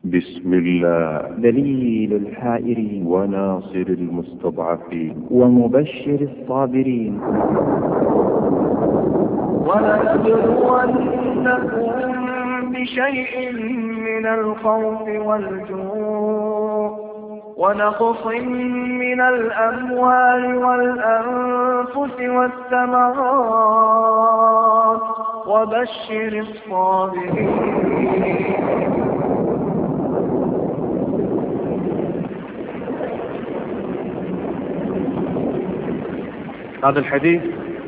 بسم الله دليل الحائرين وناصر المستضعفين ومبشر الصابرين. ولنبلونكم بشيء من الخوف والجوع ونقص من الأموال والأنفس والثمرات وبشر الصابرين. هذا الحديث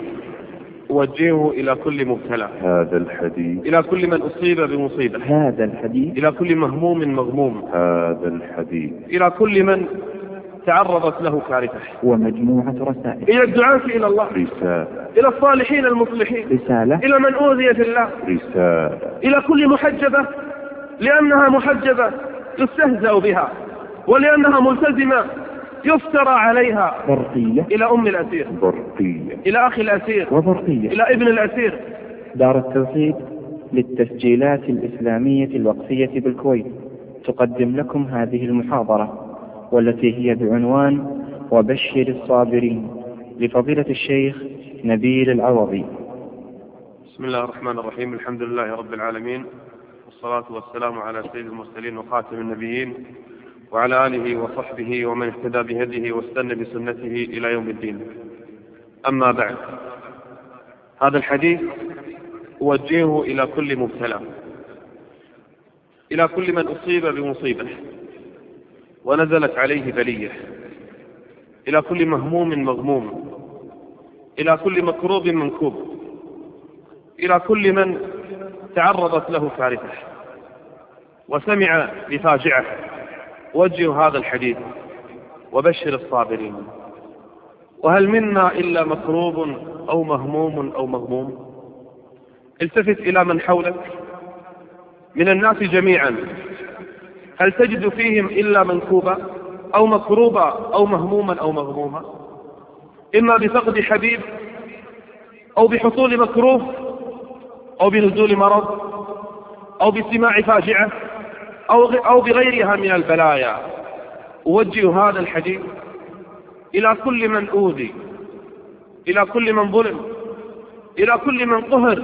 أوجهه إلى كل مبتلى، هذا الحديث إلى كل من أصيب بمصيبة، هذا الحديث إلى كل مهموم مغموم، هذا الحديث إلى كل من تعرضت له كارثة، ومجموعة رسائل. إلى الدعاة إلى الله، رسالة، إلى الصالحين المصلحين، رسالة، إلى من أوذي في الله، رسالة، إلى كل محجبة لأنها محجبة يستهزأ بها، ولأنها ملتزمة يفترى عليها، برقية، إلى أم الأسير، برقية، إلى أخي الأسير، وبرقية، إلى ابن الأسير. دار التوحيد للتسجيلات الإسلامية الوقفية بالكويت تقدم لكم هذه المحاضرة، والتي هي بعنوان وبشر الصابرين، لفضيلة الشيخ نبيل العوضي. بسم الله الرحمن الرحيم. الحمد لله رب العالمين، والصلاة والسلام على سيد المرسلين وخاتم النبيين، وعلى آله وصحبه ومن اهتدى بهديه واستنى بسنته إلى يوم الدين. أما بعد، هذا الحديث أوجهه إلى كل مبتلى، إلى كل من أصيب بمصيبة ونزلت عليه بلية، إلى كل مهموم مغموم، إلى كل مكروب منكوب، إلى كل من تعرضت له كارثة وسمع بفاجعة. وجه هذا الحديث وبشر الصابرين. وهل منا إلا مكروب أو مهموم أو مغموم؟ التفت إلى من حولك من الناس جميعا، هل تجد فيهم إلا منكوبا أو مكروبا أو مهموما أو مغموما، إما بفقد حبيب أو بحصول مكروه أو بنزول مرض أو بسماع فاجعة أو بغيرها من البلايا. أوجه هذا الحديث إلى كل من أوذي، إلى كل من ظلم، إلى كل من قهر،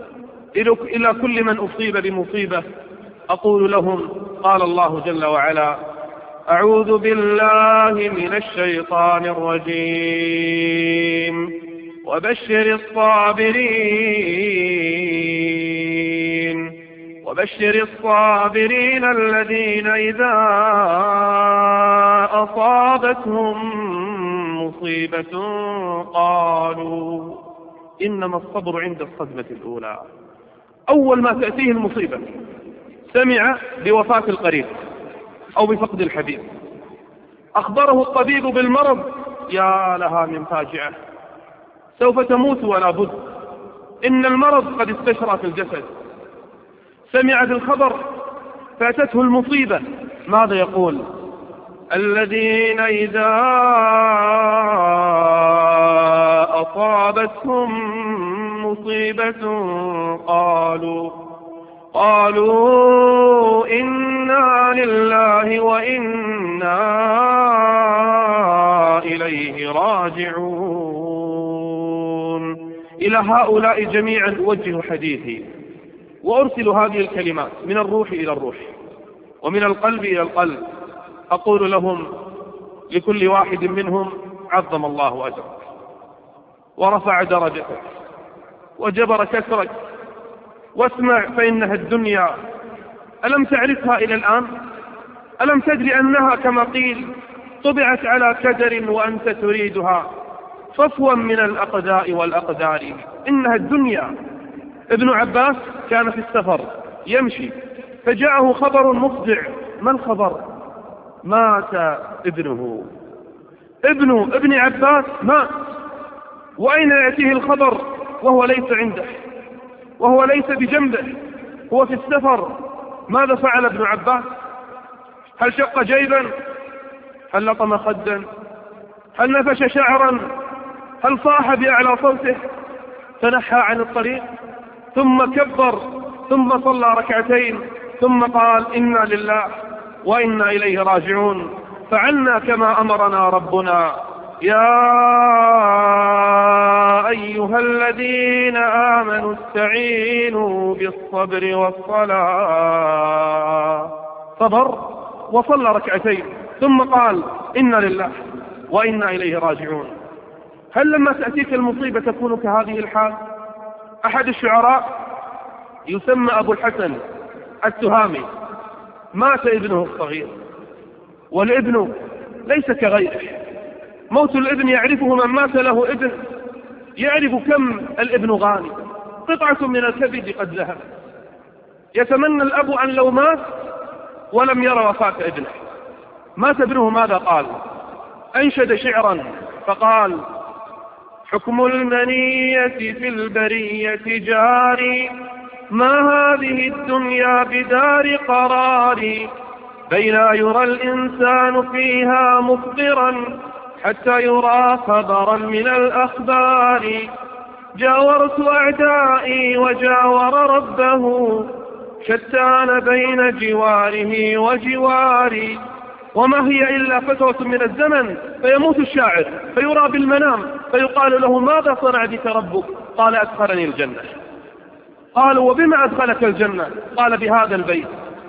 إلى كل من أصيب بمصيبة. أقول لهم قال الله جل وعلا: أعوذ بالله من الشيطان الرجيم، وبشر الصابرين، وبشر الصابرين الذين إذا أصابتهم مصيبة قالوا إنما الصبر عند الصدمة الأولى. أول ما تأتيه المصيبة، سمع بوفاة القريب أو بفقد الحبيب، أخبره الطبيب بالمرض، يا لها من فاجعة، سوف تموت ولا بد، إن المرض قد استشرى في الجسد. سمع بالخبر فأتته المصيبة، ماذا يقول؟ الذين إذا أصابتهم مصيبة قالوا إنا لله وإنا إليه راجعون. إلى هؤلاء جميعا أوجه حديثي، وأرسل هذه الكلمات من الروح إلى الروح ومن القلب إلى القلب. أقول لهم لكل واحد منهم: عظم الله أجرك ورفع درجتك وجبر كسرك، واسمع فإنها الدنيا، ألم تعرفها إلى الآن؟ ألم تدري أنها كما قيل طبعت على كدر وأنت تريدها، صفوا من الأقداء والأقدار، إنها الدنيا. ابن عباس كان في السفر يمشي، فجاءه خبر مفزع. ما الخبر؟ مات ابنه. ابن عباس مات. وأين يأتيه الخبر وهو ليس عنده، وهو ليس بجنبه، هو في السفر؟ ماذا فعل ابن عباس؟ هل شق جيبا؟ هل لطم خدا؟ هل نفش شعرا؟ هل صاح بأعلى صوته؟ تنحى عن الطريق ثم كبر ثم صلى ركعتين ثم قال إنا لله وإنا إليه راجعون. فعلنا كما أمرنا ربنا. يا أيها الذين آمنوا استعينوا بالصبر والصلاة. صبر وصلى ركعتين ثم قال إنا لله وإنا إليه راجعون. هل لما تأتيك المصيبة تكون كهذه الحال؟ أحد الشعراء يسمى أبو الحسن التهامي، مات ابنه الصغير، والابن ليس كغيره. موت الابن يعرفه من مات له ابن، يعرف كم الابن غالي، قطعة من الكبد قد ذهب. يتمنى الأب أن لو مات ولم يرى وفاة ابنه. مات ابنه، ماذا قال؟ أنشد شعرا فقال: حكم المنية في البرية جاري، ما هذه الدنيا بدار قرار، بين يرى الإنسان فيها مخبرا حتى يرى خبرا من الأخبار. جاورت أعدائي وجاور ربه، شتان بين جواره وجواري. وما هي إلا فترة من الزمن فيموت الشاعر فيرى بالمنام فيقال له: ماذا صنع بك ربك؟ قال: أدخلني الجنة. قالوا: وبما أدخلك الجنة؟ قال: بهذا البيت: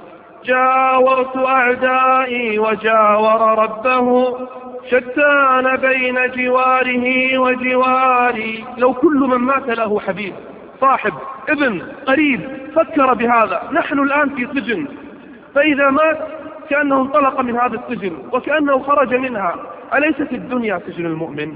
جاورت أعدائي وجاور ربه، شتان بين جواره وجواري. لو كل من مات له حبيب، صاحب، ابن، قريب فكر بهذا. نحن الآن في سجن، فإذا مات كأنه انطلق من هذا السجن وكأنه خرج منها. أليست الدنيا سجن المؤمن؟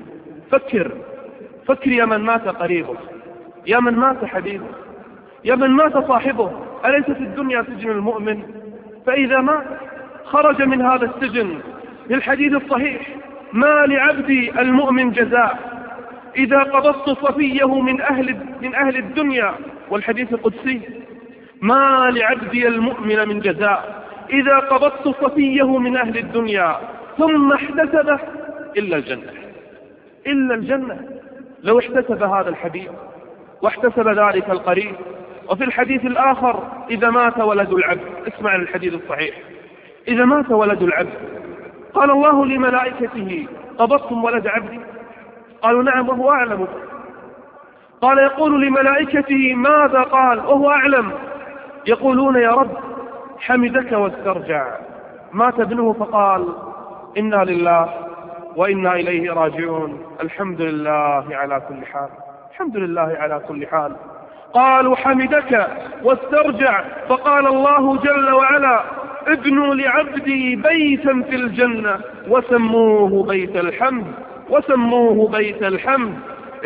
فكر يا من مات قريبه، يا من مات حبيبه، يا من مات صاحبه. أليست الدنيا سجن المؤمن؟ فإذا مات خرج من هذا السجن. للحديث الصحيح: ما لعبدي المؤمن جزاء إذا قبضت صفيه من أهل الدنيا. والحديث القدسي: ما لعبدي المؤمن من جزاء إذا قبضت صفيه من أهل الدنيا ثم احتسبه إلا الجنة. إلا الجنة. لو احتسب هذا الحبيب واحتسب ذلك القريب. وفي الحديث الآخر: إذا مات ولد العبد، اسمع الحديث الصحيح، إذا مات ولد العبد قال الله لملائكته: قبضتم ولد عبدي؟ قالوا: نعم وهو أعلم. قال يقول لملائكته: ماذا قال؟ وهو أعلم. يقولون: يا رب حمدك واسترجع. مات ابنه فقال: إنا لله وإنا إليه راجعون. الحمد لله على كل حال، الحمد لله على كل حال. قالوا: حمدك واسترجع. فقال الله جل وعلا: ابنوا لعبدي بيتا في الجنة وسموه بيت الحمد، وسموه بيت الحمد.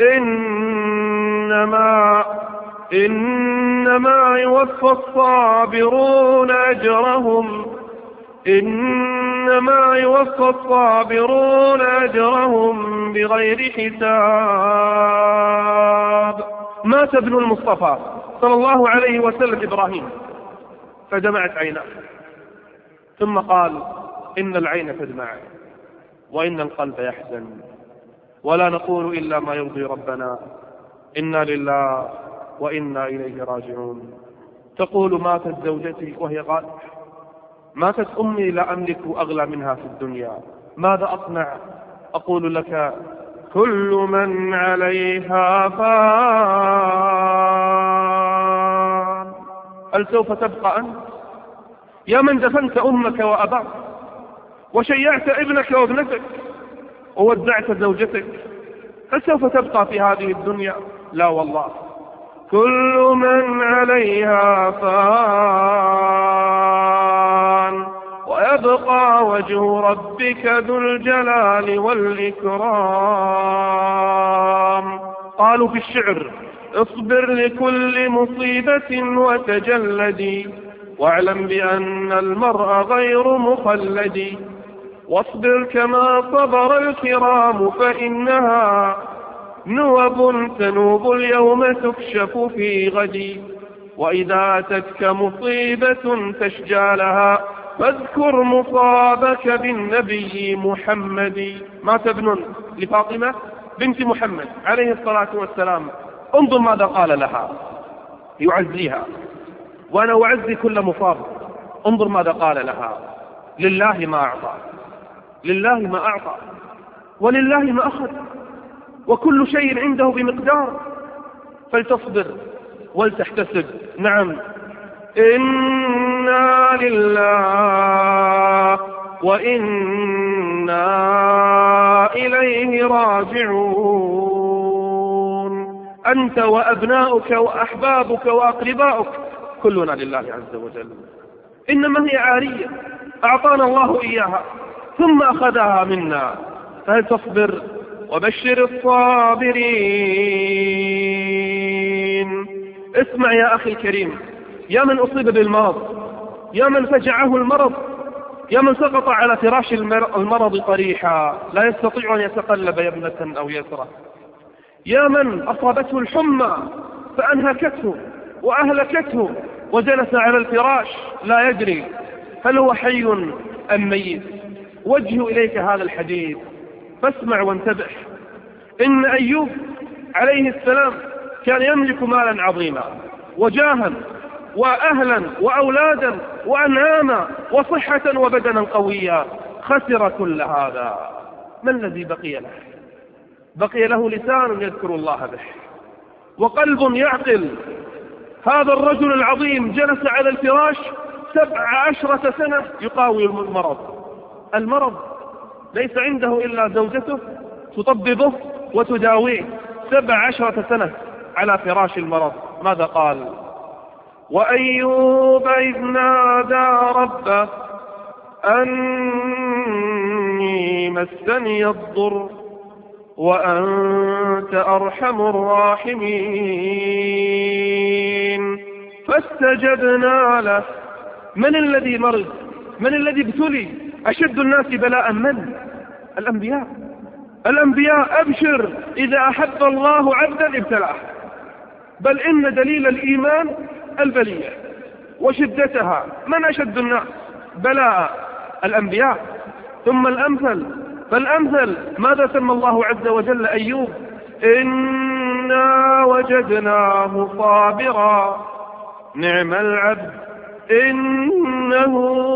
إنما يوفى الصابرون أجرهم، إنما يوفى الصابرون أجرهم بغير حساب. مات ابن المصطفى صلى الله عليه وسلم إبراهيم فدمعت عيناه، ثم قال: إن العين تدمع وإن القلب يحزن، ولا نقول إلا ما يرضي ربنا، إنا لله وإنا إليه راجعون. تقول: ماتت زوجتي وهي غائبة، ماتت أمي لا أملك أغلى منها في الدنيا، ماذا أصنع؟ أقول لك: كل من عليها فان. هل سوف تبقى أنت يا من دفنت أمك وأباك وشيعت ابنك وابنتك وودعت زوجتك؟ هل سوف تبقى في هذه الدنيا؟ لا والله. كل من عليها فان ويبقى وجه ربك ذو الجلال والإكرام. قالوا في الشعر: اصبر لكل مصيبة وتجلدي، واعلم بأن المرء غير مخلد، واصبر كما صبر الكرام فإنها نوب تنوب اليوم تكشف في غد، وإذا أتتك مصيبة تشجى لها فاذكر مصابك بالنبي محمد. مات ابن لفاطمة بنت محمد عليه الصلاة والسلام، انظر ماذا قال لها يعزيها: وأنا أعزي كل مصاب انظر ماذا قال لها: لله ما أعطى، لله ما أعطى، ولله ما أخذ، وكل شيء عنده بمقدار، فلتصبر ولتحتسب. نعم، إنا لله وإنا إليه راجعون. أنت وأبناؤك وأحبابك وأقرباؤك كلنا لله عز وجل، إنما هي عارية أعطانا الله إياها ثم أخذها منا، فهل تصبر؟ وبشر الصابرين. اسمع يا أخي الكريم، يا من أصيب بالمرض، يا من فجعه المرض، يا من سقط على فراش المرض طريحا لا يستطيع أن يتقلب يمنة أو يسرى، يا من أصابته الحمى فأنهكته وأهلكته وجلس على الفراش لا يدري هل هو حي أم ميت، وجه إليك هذا الحديث فاسمع وانتبه. إن أيوب عليه السلام كان يملك مالا عظيما وجاها وأهلا وأولادا وأنعاما وصحة وبدنا قويا، خسر كل هذا. ما الذي بقي له؟ بقي له لسان يذكر الله به وقلب يعقل. هذا الرجل العظيم جلس على الفراش 17 سنة يقاوم المرض ليس عنده إلا زوجته تطببه وتداويه، 17 سنة على فراش المرض. ماذا قال؟ وأيوب إذ نادى ربه أني مسني الضر وأنت أرحم الراحمين فاستجبنا له. من الذي مرض؟ من الذي ابتلي؟ أشد الناس بلاء من؟ الأنبياء. أبشر، إذا أحب الله عبدا ابتلاه، بل إن دليل الإيمان البلية وشدتها. من أشد الناس بلاء؟ الأنبياء. ثم الأمثل فالأمثل. ماذا سمى الله عز وجل أيوب؟ إنا وجدناه صابرا نعم العبد إنه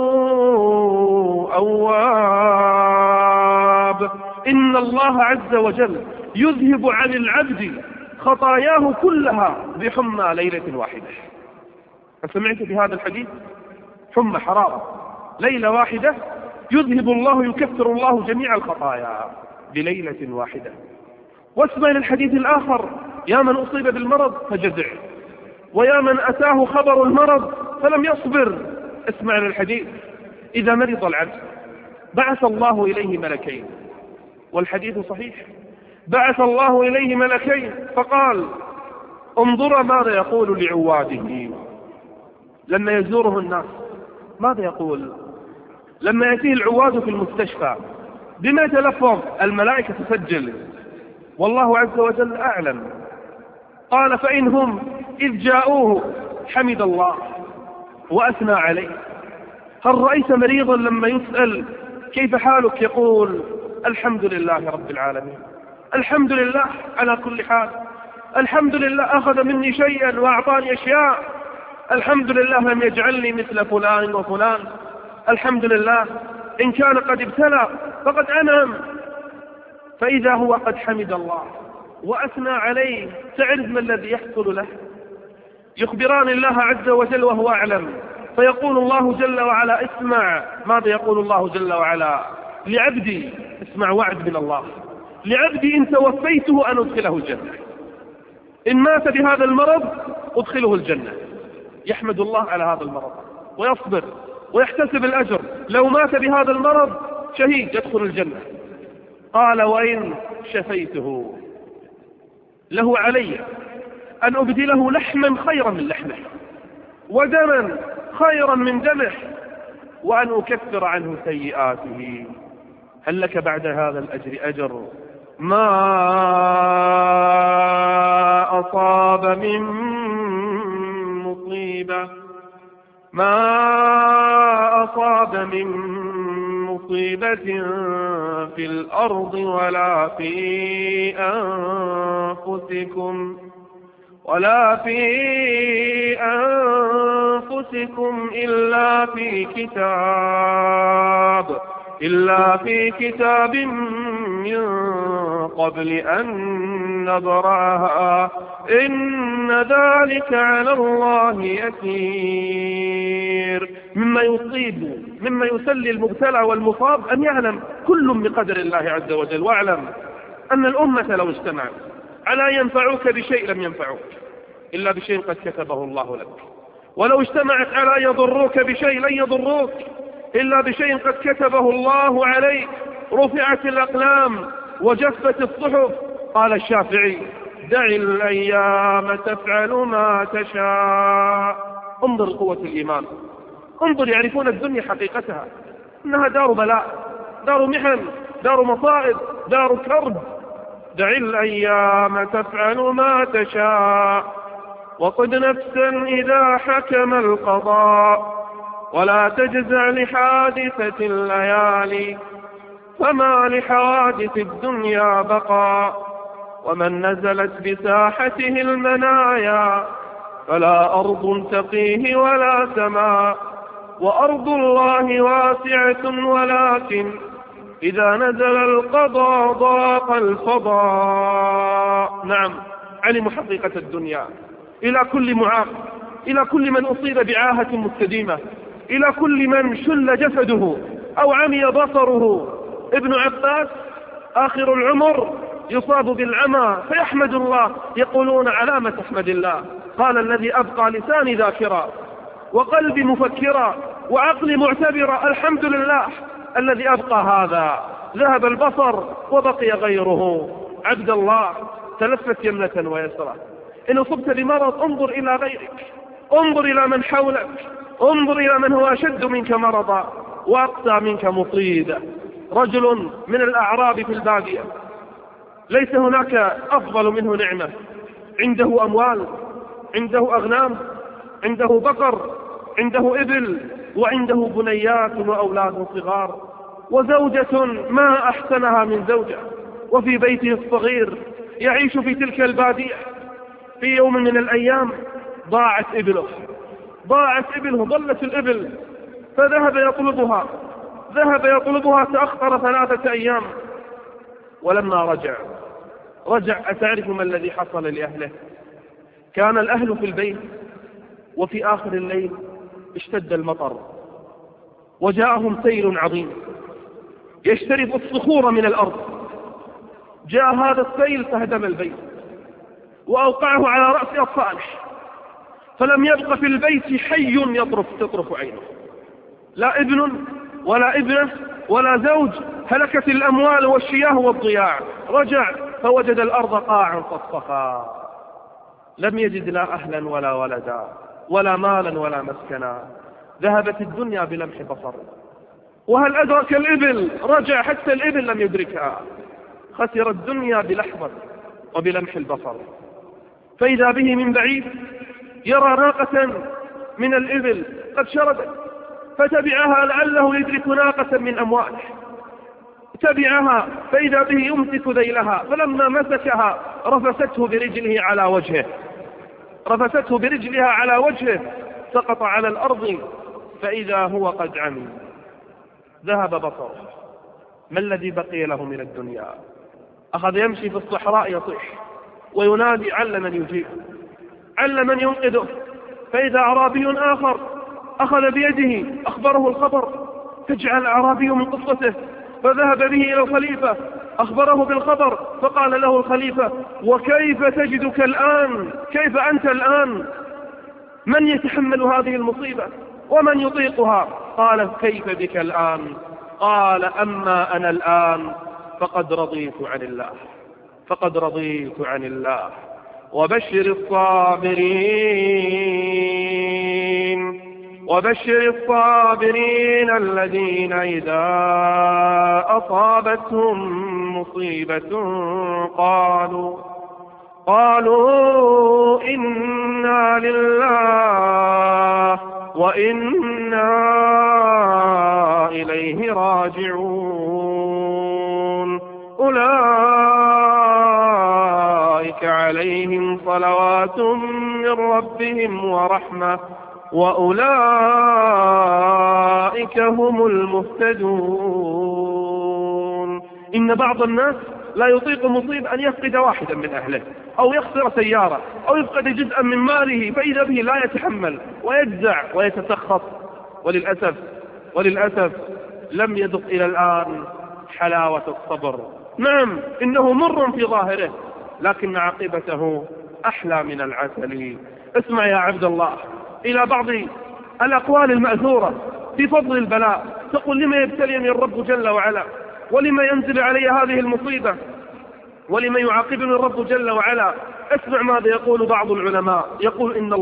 أواب. إن الله عز وجل يذهب عن العبد خطاياه كلها بحمى ليلة واحدة. سمعت بهذا الحديث؟ حمى حرارة ليلة واحدة يذهب الله، يكفر الله جميع الخطايا بليلة واحدة. واسمع للحديث الآخر: يا من أصيب بالمرض فجزع، ويا من أتاه خبر المرض فلم يصبر. اسمع للحديث: إذا مرض العبد بعث الله إليه ملكين، والحديث صحيح، بعث الله إليه ملكين فقال: انظر ماذا يقول لعواده. لما يزوره الناس ماذا يقول؟ لما يأتيه العواد في المستشفى بما يتلفظ؟ الملائكة تسجل والله عز وجل أعلم. قال: فإن هم إذ جاءوه حمد الله وأثنى عليه. هل رأيت مريضا لما يسأل كيف حالك يقول: الحمد لله رب العالمين، الحمد لله على كل حال، الحمد لله أخذ مني شيئا وأعطاني أشياء، الحمد لله لم يجعلني مثل فلان وفلان، الحمد لله إن كان قد ابتلى فقد أنعم. فإذا هو قد حمد الله وأثنى عليه، تعرف ما الذي يحصل له؟ يخبران الله عز وجل وهو أعلم، فيقول الله جل وعلا: اسمع ماذا يقول الله جل وعلا لعبدي. اسمع وعد من الله لعبدي: إن توفيته أن أدخله الجنة، إن مات بهذا المرض أدخله الجنة. يحمد الله على هذا المرض ويصبر ويحتسب الأجر. لو مات بهذا المرض شهيد يدخل الجنة. قال: وإن شفيته له علي أن أبدله لحما خيرا من لحمه ودما خيرا من دمه وأن أكفر عنه سيئاته. هل لك بعد هذا الأجر أجر؟ ما أصاب من مصيبة في الأرض ولا في أنفسكم ولا في أنفسكم إلا في كتاب من قبل أن نبرأها إن ذلك على الله يسير. مما يسلي المبتلى والمصاب أن يعلم كل بقدر الله عز وجل، واعلم أن الأمة لو اجتمعت على أن ينفعوك بشيء لم ينفعوك إلا بشيء قد كتبه الله لك، ولو اجتمعت على أن يضروك بشيء لن يضروك إلا بشيء قد كتبه الله عليك. رفعت الأقلام وجفت الصحف. قال الشافعي: دع الأيام تفعل ما تشاء. انظر قوة الإيمان، انظر، يعرفون الدنيا حقيقتها إنها دار بلاء، دار محن، دار مصائب، دار كرب. دع الأيام تفعل ما تشاء وقد نفسا إذا حكم القضاء ولا تجزع لحادثة الليالي فما لحوادث الدنيا بقى. ومن نزلت بساحته المنايا فلا أرض تقيه ولا سماء. وأرض الله واسعة ولكن إذا نزل القضاء ضاق الفضاء. نعم، علموا حقيقة الدنيا. إلى كل معاق، إلى كل من أصيب بعاهة مستديمة، إلى كل من شل جسده أو عمي بصره. ابن عباس آخر العمر يصاب بالعمى فيحمد الله، يقولون: علامة تحمد الله؟ قال: الذي أبقى لساني ذاكرا وقلبي مفكرا وعقلي معتبرا، الحمد لله الذي أبقى هذا. ذهب البصر وبقي غيره. عبد الله، تلفت يمنة ويسرى. إن أصبت بمرض انظر إلى غيرك، انظر إلى من حولك، انظر إلى من هو أشد منك مرضا وأقسى منك مصيدا. رجل من الأعراب في البادية ليس هناك أفضل منه نعمة، عنده أموال، عنده أغنام، عنده بقر، عنده إبل، وعنده بنيات وأولاد صغار، وزوجة ما أحسنها من زوجة، وفي بيته الصغير يعيش في تلك البادية. في يوم من الأيام ضاعت إبله، ضلت الإبل، فذهب يطلبها، تأخر 3 أيام. ولما رجع أتعرف ما الذي حصل لأهله؟ كان الأهل في البيت، وفي آخر الليل اشتد المطر وجاءهم سيل عظيم يشترف الصخور من الأرض. جاء هذا السيل فهدم البيت وأوقعه على رأس أطفاله، فلم يبق في البيت حي تطرف عينه، لا ابن ولا ابنة ولا زوج. هلكت الأموال والشياه والضياع. رجع فوجد الأرض قاعا صفصفا، لم يجد لا أهلا ولا ولدا ولا مالا ولا مسكنا. ذهبت الدنيا بلمح بصر. وهل أدرك الإبل؟ رجع حتى الإبل لم يدركها. خسر الدنيا بلحظة وبلمح البصر. فإذا به من بعيد يرى ناقة من الإبل قد شردت، فتبعها لعله يدرك ناقة من أمواله. تبعها فإذا به يمسك ذيلها، فلما مسكها رفسته برجلها على وجهه، سقط على الأرض فإذا هو قد عمي. ذهب بصره. ما الذي بقي له من الدنيا؟ أخذ يمشي في الصحراء يصيح وينادي: عل من يجيب، عل من ينقذه. فإذا أعرابي آخر أخذ بيده أخبره الخبر، فجعل الأعرابي من قصته، فذهب به إلى الخليفة أخبره بالخبر، فقال له الخليفة: وكيف تجدك الآن؟ كيف أنت الآن؟ من يتحمل هذه المصيبة ومن يطيقها؟ قال: كيف بك الآن؟ قال: أما أنا الآن فقد رضيت عن الله. وبشر الصابرين الذين إذا أصابتهم مصيبة قالوا إنا لله وإنا إليه راجعون. أولئك أولئك عليهم صلوات من ربهم ورحمة وأولئك هم المهتدون. إن بعض الناس لا يطيق مصيب أن يفقد واحدا من أهله أو يخسر سيارة أو يفقد جزءا من ماله، فإذا به لا يتحمل ويجزع ويتسخط. وللأسف لم يذق إلى الآن حلاوة الصبر. نعم إنه مر في ظاهره، لكن عاقبته أحلى من العسل. اسمع يا عبد الله إلى بعض الأقوال المأثورة في فضل البلاء. تقول لما يبتليني الرب جل وعلا، ولما ينزل علي هذه المصيبة، ولما يعاقبني الرب جل وعلا. اسمع ماذا يقول بعض العلماء، يقول إن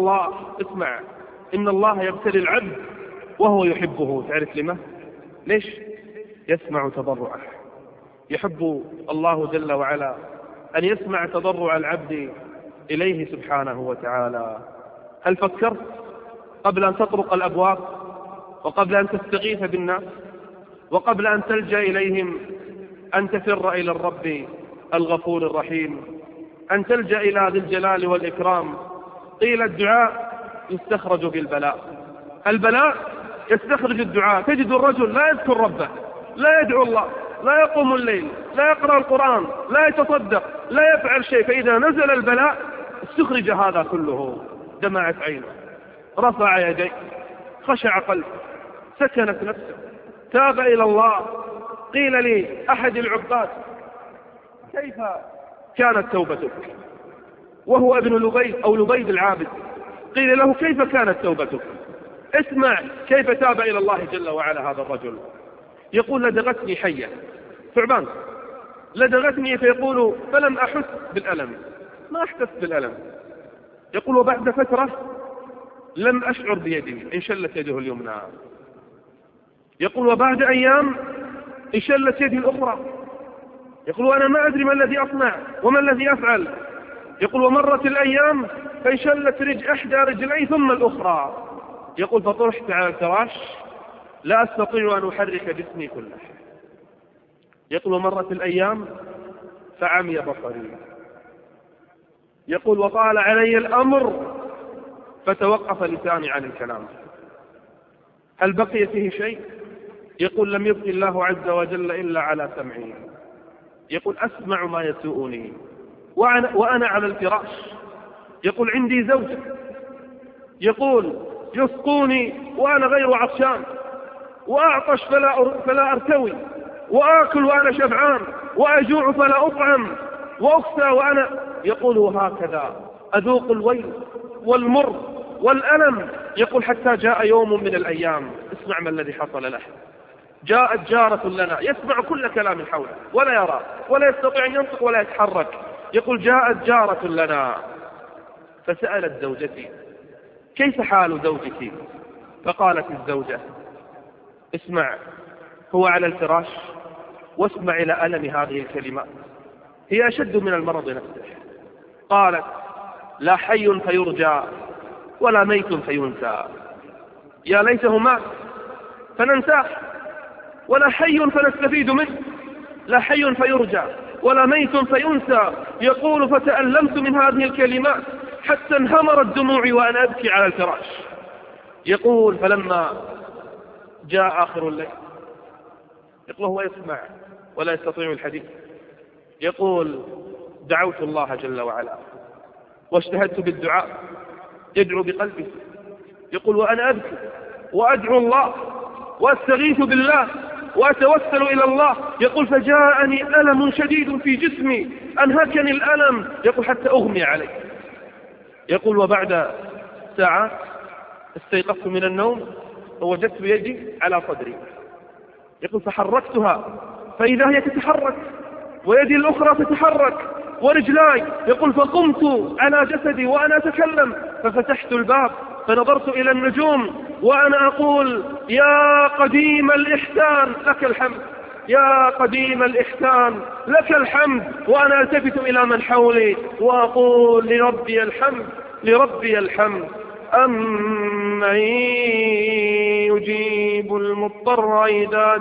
الله يبتلي العبد وهو يحبه. تعرف لما؟ ليش؟ يسمع تضرعه. يحب الله جل وعلا أن يسمع تضرع العبد إليه سبحانه وتعالى. هل فكرت قبل أن تطرق الأبواب، وقبل أن تستغيث بالناس، وقبل أن تلجأ إليهم، أن تفر إلى الرب الغفور الرحيم، أن تلجأ إلى ذي الجلال والإكرام؟ قيل الدعاء يستخرج بالبلاء. البلاء يستخرج الدعاء. تجد الرجل لا يذكر ربه، لا يدعو الله، لا يقوم الليل، لا يقرأ القرآن، لا يتصدق، لا يفعل شيء، فإذا نزل البلاء استخرج هذا كله. دمعت عينه، رفع يديه، خشع قلبه، سكنت نفسه، تاب إلى الله. قيل لي أحد العباد كيف كانت توبتك؟ وهو ابن لبيد أو لبيد العابد. قيل له كيف كانت توبتك؟ اسمع كيف تاب إلى الله جل وعلا هذا الرجل. يقول لدغتني حية، ثعبان لدغتني، فيقول فلم أحس بالألم، ما أحسست بالألم. يقول وبعد فترة لم أشعر بيدي، انشلت يده اليمنى. يقول وبعد أيام انشلت يدي الأخرى. يقول وأنا ما أدري ما الذي أصنع وما الذي أفعل. يقول ومرت الأيام فانشلت إحدى رجلي ثم الأخرى. يقول فطرحت على الفراش لا أستطيع أن أحرك جسمي كله. يقول ومرت الأيام فعمي بصري. يقول وطال علي الأمر فتوقف لساني عن الكلام. هل بقي فيه شيء؟ يقول لم يبقي الله عز وجل إلا على سمعي. يقول أسمع ما يسوءني وأنا على الفراش. يقول عندي زوجة، يقول يسقوني وأنا غير عطشان، وأعطش فلا أرتوي، وآكل وأنا شبعان، وأجوع فلا أطعم، وأكسى وأنا. يقول وهكذا أذوق الويل والمر والألم. يقول حتى جاء يوم من الأيام، اسمع ما الذي حصل له. جاءت جارة لنا، يسمع كل كلام حوله ولا يرى ولا يستطيع أن ينطق ولا يتحرك. يقول جاءت جارة لنا فسألت زوجتي كيف حال زوجك؟ فقالت الزوجة اسمع هو على الفراش واسمع إلى ألم هذه الكلمات، هي أشد من المرض نفسه. قالت لا حي فيرجى ولا ميت فينسى. يا ليته مات فننساه، ولا حي فنستفيد منه. لا حي فيرجى ولا ميت فينسى. يقول فتألمت من هذه الكلمات حتى انهمرت دموعي وأنا أبكي على الفراش. يقول فلما جاء آخر الليل، يقول هو يسمع ولا يستطيع الحديث. يقول دعوت الله جل وعلا واجتهدت بالدعاء، يدعو بقلبي. يقول وأنا أبكي وأدعو الله وأستغيث بالله وأتوسل إلى الله. يقول فجاءني ألم شديد في جسمي أنهكني الألم. يقول حتى أغمي علي. يقول وبعد ساعات استيقظت من النوم ووجدت يدي على صدري. يقول فحركتها فإذا هي تتحرك، ويدي الأخرى تتحرك، ورجلاي. يقول فقمت على جسدي وأنا أتكلم، ففتحت الباب فنظرت إلى النجوم وأنا أقول يا قديم الإحسان لك الحمد، يا قديم الإحسان لك الحمد. وأنا ألتفت إلى من حولي وأقول لربي الحمد، لربي الحمد. أمن يجيب المضطر إذا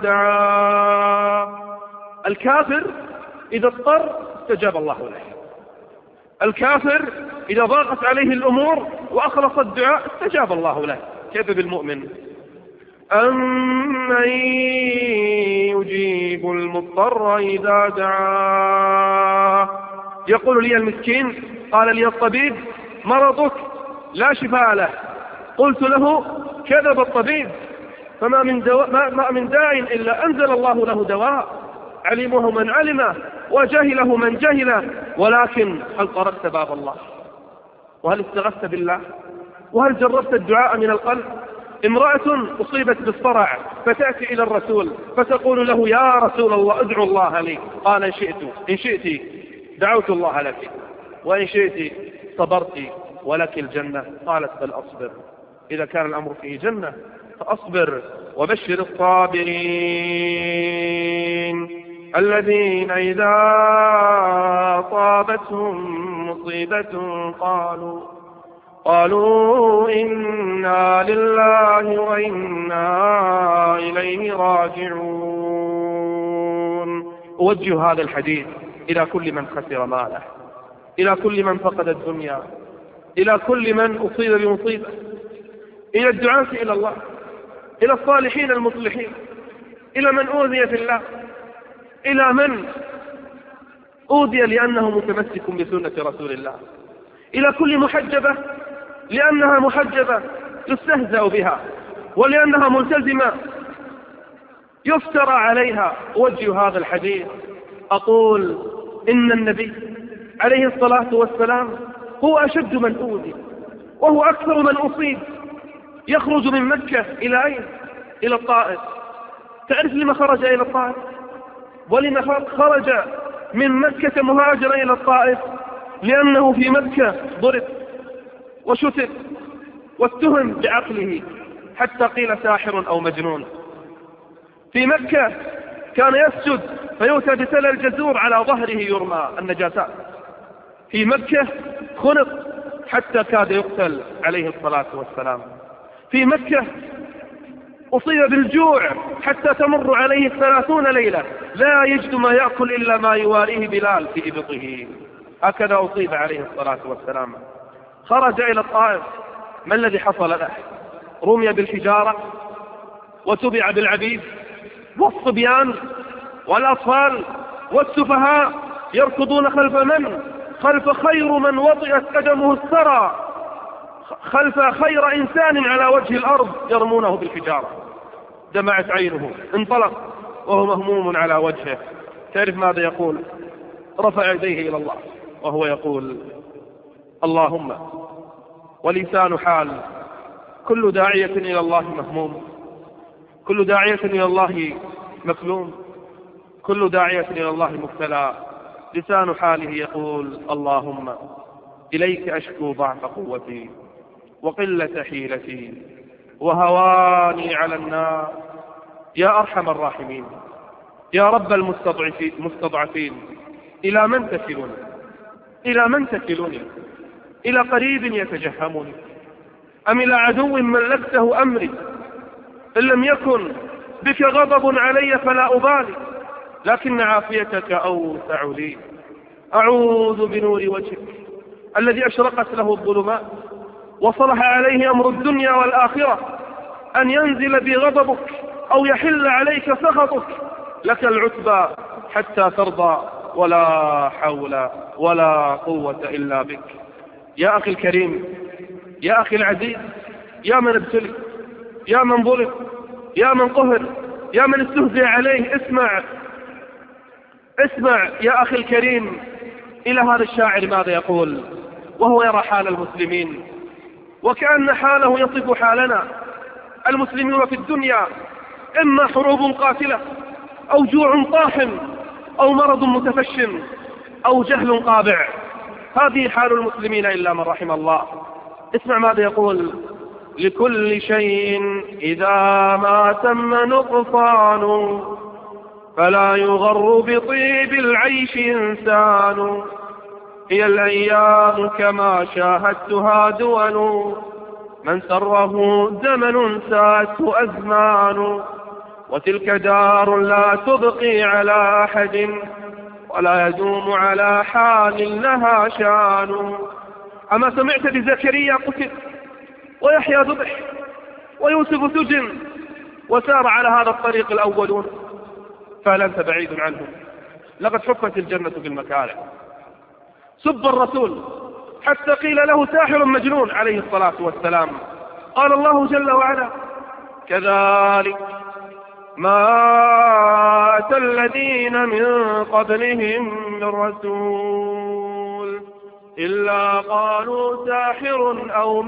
دعاه. الكافر إذا اضطر استجاب الله له، الكافر إذا ضاقت عليه الأمور وأخلص الدعاء استجاب الله له. كيف بالمؤمن؟ أمن يجيب المضطر إذا دعاه. يقول لي المسكين، قال لي الطبيب مرضك لا شفاء له. قلت له كذب الطبيب، فما من داع إلا أنزل الله له دواء، علمه من علمه وجهله من جهله. ولكن هل طرقت باب الله؟ وهل استغثت بالله؟ وهل جربت الدعاء من القلب؟ امرأة أصيبت بالصرع فتأتي إلى الرسول فتقول له يا رسول الله ادعو الله لي. قال إن شئت دعوت الله لك، وإن شئت صبرت ولك الجنة. قالت بل أصبر، إذا كان الأمر فيه جنة فأصبر. وبشر الصابرين الذين إذا أصابتهم مصيبة قالوا إنا لله وإنا إليه راجعون. أوجه هذا الحديث إلى كل من خسر ماله، إلى كل من فقد الدنيا، إلى كل من أصيب بمصيبة، إلى الدعاة إلى الله، إلى الصالحين المصلحين، إلى من أوذي في الله، إلى من أوذي لأنه متمسك بسنة رسول الله، إلى كل محجبة لأنها محجبة يستهزأ بها، ولأنها ملتزمة يفترى عليها. أوجه هذا الحديث أقول إن النبي عليه الصلاة والسلام هو أشد من أوذي وهو أكثر من أصيب. يخرج من مكة إلى أين؟ إلى الطائف. تعرف لما خرج إلى الطائف؟ ولما خرج من مكة مهاجرا إلى الطائف؟ لأنه في مكة ضرب وشتت واتهم بعقله حتى قيل ساحر أو مجنون. في مكة كان يسجد فيؤتى بسل الجزور على ظهره يرمى النجاسات. في مكة خنق حتى كاد يقتل عليه الصلاة والسلام. في مكة أصيب بالجوع حتى تمر عليه 30 ليلة لا يجد ما يأكل إلا ما يواريه بلال في إبطه. هكذا أصيب عليه الصلاة والسلام. خرج إلى الطائف، ما الذي حصل له؟ رمي بالحجارة وتبع بالعبيد والصبيان والأطفال والسفهاء يركضون خلف من؟ خلف خير من وطئت قدمه الثرى، خلف خير إنسان على وجه الأرض يرمونه بالحجارة. دمعت عينه، انطلق وهو مهموم على وجهه. تعرف ماذا يقول؟ رفع يديه إلى الله وهو يقول اللهم، ولسان حال كل داعية إلى الله مهموم، كل داعية إلى الله مكلوم، كل داعية إلى الله مبتلى. لسان حاله يقول اللهم إليك أشكو ضعف قوتي وقلة حيلتي وهواني على الناس. يا أرحم الراحمين، يا رب المستضعفين، إلى من تكلني؟ إلى من تكلني؟ إلى قريب يتجهمني أم إلى عدو ملكته أمري؟ إن لم يكن بك غضب علي فلا أبالي، لكن عافيتك أوسع لي. أعوذ بنور وجهك الذي أشرقت له الظلمات وصلح عليه أمر الدنيا والآخرة أن ينزل بي غضبك أو يحل عليك سخطك. لك العتبى حتى ترضى ولا حول ولا قوة إلا بك. يا أخي الكريم، يا أخي العزيز، يا من ابتلي، يا من ظلم، يا من قهر، يا من استهزئ عليه، اسمع يا أخي الكريم إلى هذا الشاعر ماذا يقول وهو يرى حال المسلمين وكأن حاله يصف حالنا. المسلمون في الدنيا إما حروب قاتلة أو جوع طاحن أو مرض متفش أو جهل قابع. هذه حال المسلمين إلا من رحم الله. اسمع ماذا يقول: لكل شيء إذا ما تم نقصان فلا يغر بطيب العيش إنسان. هي الأيام كما شاهدتها دول من سره زمن ساته أزمان. وتلك دار لا تبقي على أحد ولا يدوم على حال لها شان. أما سمعت بزكريا قتل ويحيى ذبح ويوسف سجن وسار على هذا الطريق الأولون، فهل أنت بعيد عنهم؟ لقد حفت الجنة بالمكاره. سب الرسول حتى قيل له ساحر مجنون عليه الصلاة والسلام. قال الله جل وعلا: كذلك ما أتى الذين من قبلهم من رسول إلا قالوا ساحر أو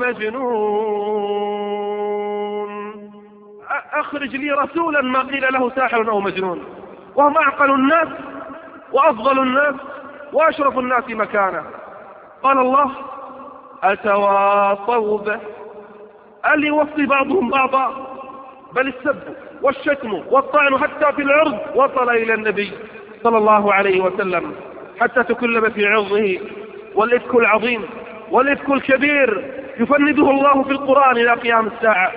مجنون. أخرج لي رسولا ما قيل له ساحر أو مجنون، وهم أعقل الناس وأفضل الناس وأشرف الناس مكانه. قال الله: أتواصوا به، أل يوصي بعضهم بعضا؟ بل السب والشتم والطعن حتى في العرض وصل إلى النبي صلى الله عليه وسلم حتى تكلم في عرضه. والإفك العظيم والإفك الكبير يفنده الله في القرآن إلى قيام الساعة،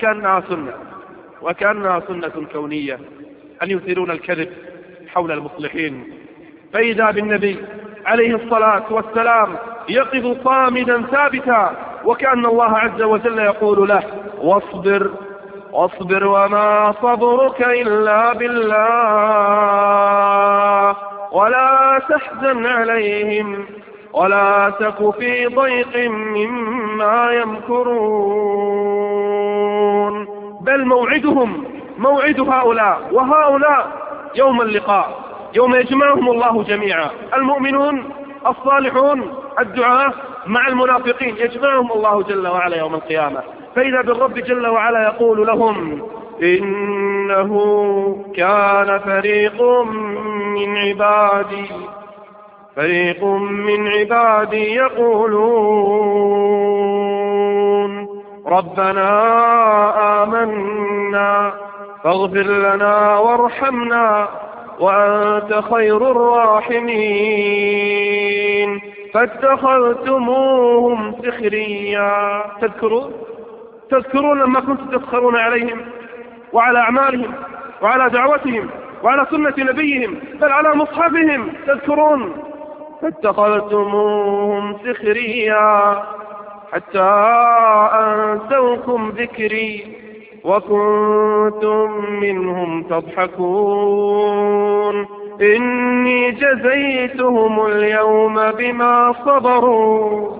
وكأنها سنة كونية أن يثيرون الكذب حول المصلحين. فإذا بالنبي عليه الصلاة والسلام يقف صامدا ثابتا، وكأن الله عز وجل يقول له: واصبر وما صبرك إلا بالله ولا تحزن عليهم ولا تك في ضيق مما يمكرون. بل موعدهم موعد هؤلاء وهؤلاء يوم اللقاء، يوم يجمعهم الله جميعا، المؤمنون الصالحون الدعاة مع المنافقين، يجمعهم الله جل وعلا يوم القيامة. فإذا بالرب جل وعلا يقول لهم: إنه كان فريق من عبادي يقولون ربنا آمنا فاغفر لنا وارحمنا وأنت خير الراحمين فاتخذتموهم سخريا. تذكرون لما كنتم تسخرون عليهم وعلى أعمالهم وعلى دعوتهم وعلى سنة نبيهم بل على مصحفهم تذكرون. فاتخذتموهم سخريا حتى أنسوكم ذكري وكنتم منهم تضحكون إني جزيتهم اليوم بما صبروا.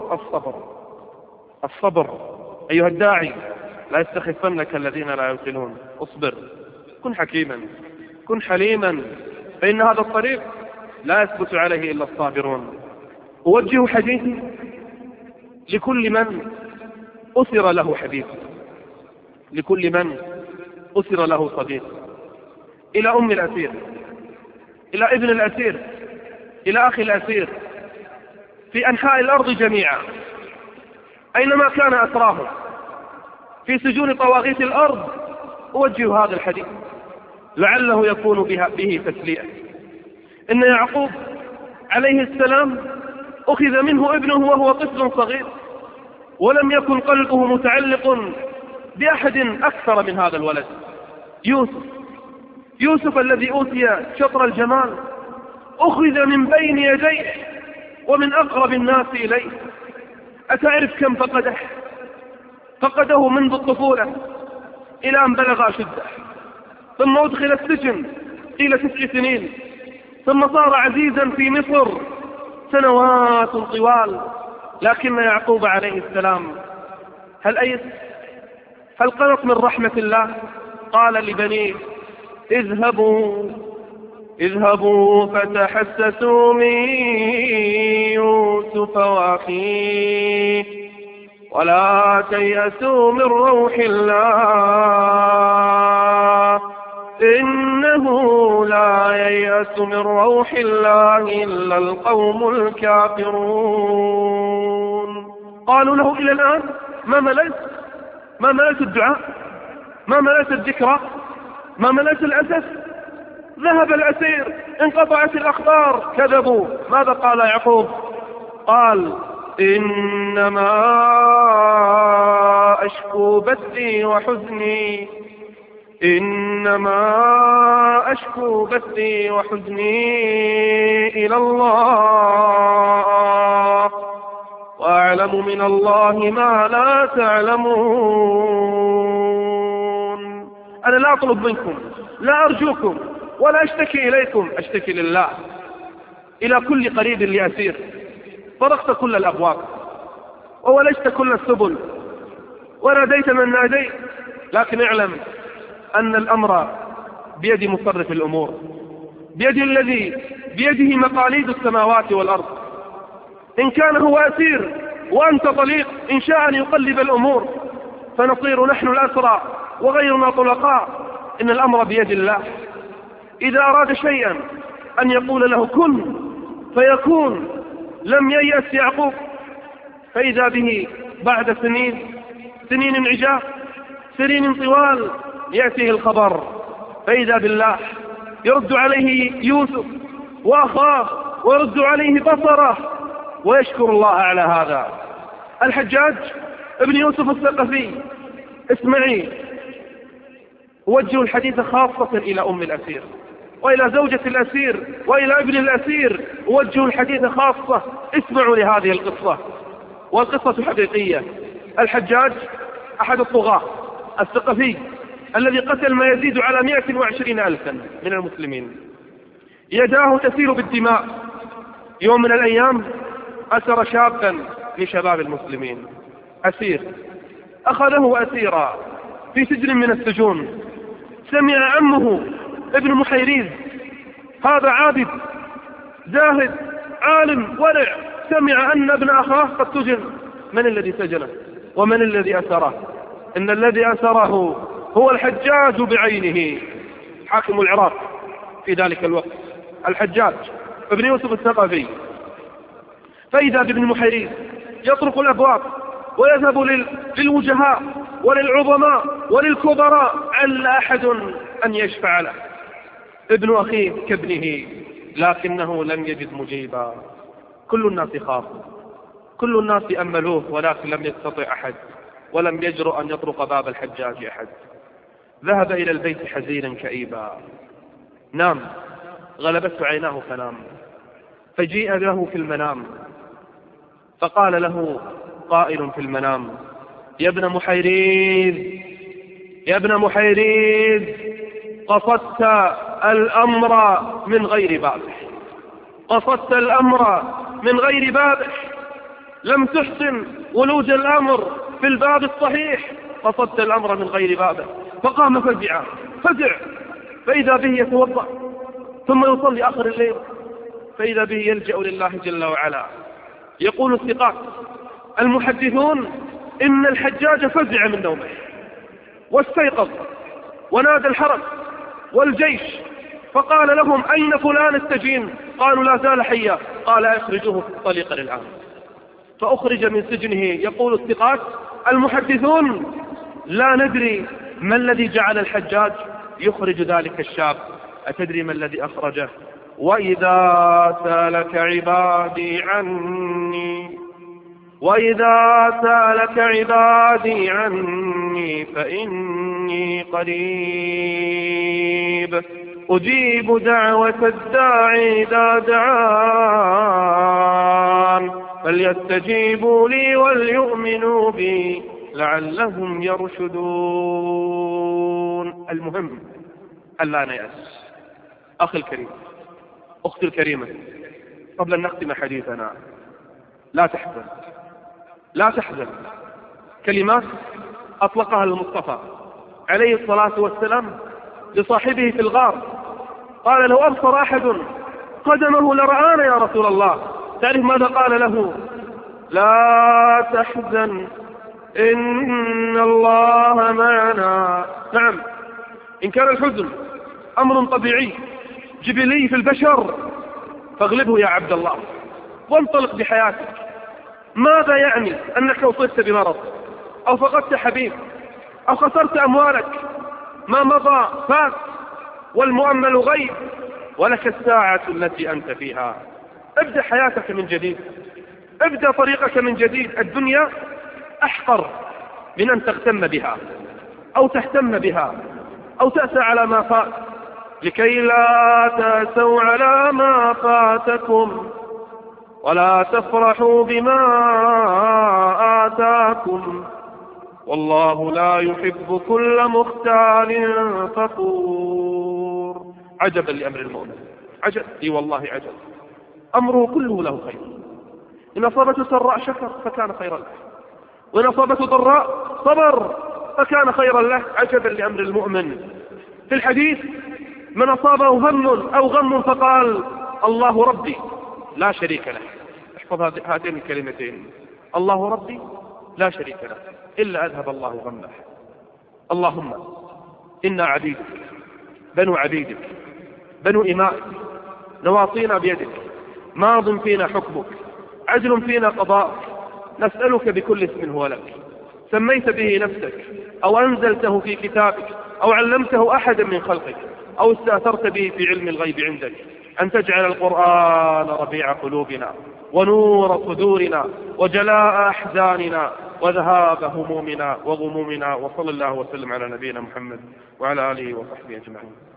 الصبر أيها الداعي، لا يستخفنك الذين لا يوقنون. اصبر، كن حكيما، كن حليما، فإن هذا الطريق لا يثبت عليه إلا الصابرون. أوجه حديثي لكل من أسر له حبيب، لكل من أسر له صديق، إلى أم الأسير، إلى ابن الأسير، إلى أخي الأسير في أنحاء الأرض جميعا، أينما كان أسراه في سجون طواغيت الأرض. أوجه هذا الحديث لعله يكون به تسلية. إن يعقوب عليه السلام أخذ منه ابنه وهو طفل صغير، ولم يكن قلبه متعلق بأحد أكثر من هذا الولد. يوسف الذي أوتي شطر الجمال أخذ من بين يديه ومن أقرب الناس إليه. أتعرف كم فقده منذ الطفولة إلى أن بلغ أشده، ثم أدخل السجن قيل 9 سنين، ثم صار عزيزا في مصر سنوات طوال. لكن يعقوب عليه السلام هل أيس؟ هل قنط من رحمة الله؟ قال لبنيه: اذهبوا فتحسسوا من يوسف وأخيه ولا تيأسوا من روح الله إنه لا ييأس من روح الله إلا القوم الكافرون. قالوا له: إلى الآن ما ملأت الدعاء، ما ملأت الذكرى، ما ملأت الأسف. ذهب الأسير، انقطعت الأخبار، كذبوا. ماذا قال يعقوب؟ قال: إنما أشكو بثي وحزني إنما أشكو بثي وحزني إلى الله وأعلم من الله ما لا تعلمون. أنا لا أطلب منكم، لا أرجوكم، ولا أشتكي إليكم، أشتكي لله. إلى كل قريب لأسير، طرقت كل الأبواب وولجت كل السبل وناديت من ناديت، لكن اعلم أن الأمر بيد مصرف الأمور، بيد الذي بيده مقاليد السماوات والأرض. إن كان هو أسير وأنت طليق، إن شاء أن يقلب الأمور فنصير نحن الأسرى وغيرنا طلقاء. إن الأمر بيد الله. إذا أراد شيئا أن يقول له كن فيكون. لم ييأس يعقوب، فإذا به بعد سنين عجاف، سنين طوال، يأتيه الخبر، فإذا بالله يرد عليه يوسف وأخاه ويرد عليه بصره، ويشكر الله على هذا. الحجاج ابن يوسف الثقفي، اسمعي، وجه الحديث خاصة إلى أم الأسير وإلى زوجة الأسير وإلى ابن الأسير، وجه الحديث خاصة. اسمعوا لهذه القصة، والقصة حقيقية. الحجاج أحد الطغاة الثقفي الذي قتل ما يزيد على 120,000 من المسلمين، يداه تسيل بالدماء. يوم من الأيام أسر شابا لشباب المسلمين، أسير، أخذه أسيرا في سجن من السجون. سمع عمه ابن محيريز، هذا عابد زاهد عالم ورع، سمع أن ابن أخاه قد سجن. من الذي سجنه ومن الذي أسره؟ إن الذي أسره هو الحجاج بعينه، حاكم العراق في ذلك الوقت، الحجاج ابن يوسف الثقفي. فإذا بابن محيريز يطرق الأبواب ويذهب للوجهاء وللعظماء وللكبراء، عل أحد أن يشفع له. ابن أخيه كابنه، لكنه لم يجد مجيبا. كل الناس خافوا، كل الناس أملوه، ولكن لم يستطع أحد، ولم يجرؤ أن يطرق باب الحجاج أحد. ذهب إلى البيت حزينا كئيبا، نام، غلبته عيناه فنام. فجيء له في المنام، فقال له قائل في المنام: يا ابن محيريز، يا ابن محيريز، قصدت الأمر من غير بابه، قصدت الأمر من غير بابه، لم تحسن ولوج الأمر في الباب الصحيح، قصدت الأمر من غير بابه. فقام فزع، فإذا به يتوضأ ثم يصلي آخر الليل، فإذا به يلجأ لله جل وعلا. يقول الثقات المحدثون إن الحجاج فزع من نومه واستيقظ ونادى الحرس والجيش، فقال لهم: أين فلان السجين؟ قالوا: لا زال حيا. قال: أخرجوه في الطريق الآن. فأخرج من سجنه. يقول الثقات المحدثون: لا ندري ما الذي جعل الحجاج يخرج ذلك الشاب. أتدري ما الذي أخرجه؟ وإذا سألك عبادي عني، وإذا سألك عبادي عني فإني قريب أجيب دعوة الداعي إذا دعان فليستجيبوا لي وليؤمنوا بي لعلهم يرشدون. المهم ألا نيأس. أخي الكريم، أختي الكريمة، قبل أن نختم حديثنا، لا تحزن، لا تحزن. كلمات أطلقها المصطفى عليه الصلاة والسلام لصاحبه في الغار، قال: لو أبصر أحد قدمه لرآنا يا رسول الله. تعرف ماذا قال له؟ لا تحزن إن الله معنا. نعم، إن كان الحزن أمر طبيعي جبلي في البشر فاغلبه يا عبد الله وانطلق بحياتك. ماذا يعني أنك أصبت بمرض أو فقدت حبيب أو خسرت أموالك؟ ما مضى فات والمؤمل غيب، ولك الساعة التي أنت فيها. ابدأ حياتك من جديد، ابدأ طريقك من جديد. الدنيا أحقر من أن تهتم بها أو تهتم بها أو تأسى على ما فات، لكي لا تأسوا على ما فاتكم ولا تفرحوا بما آتاكم والله لا يحب كل مختال فخور. عجبا لأمر المؤمن، عجب، اي والله عجب، أمره كله له خير. إن أصابته سراء شكر فكان خيرا له، وإن أصابته ضراء صبر فكان خيرا له. عجبا لأمر المؤمن. في الحديث: من أصابه هم أو غم فقال الله ربي لا شريك له. احفظ هاتين الكلمتين: الله ربي لا شريك له، إلا أذهب الله غمه. اللهم إنا عبيدك بنو عبيدك بنو إمائك، نواصينا بيدك، ماض فينا حكمك، عدل فينا قضاءك، نسألك بكل اسم هو لك سميت به نفسك أو أنزلته في كتابك أو علمته أحدا من خلقك أو استأثرت به في علم الغيب عندك، أن تجعل القرآن ربيع قلوبنا ونور صدورنا وجلاء أحزاننا وذهاب همومنا وغمومنا. وصلى الله وسلم على نبينا محمد وعلى آله وصحبه أجمعين.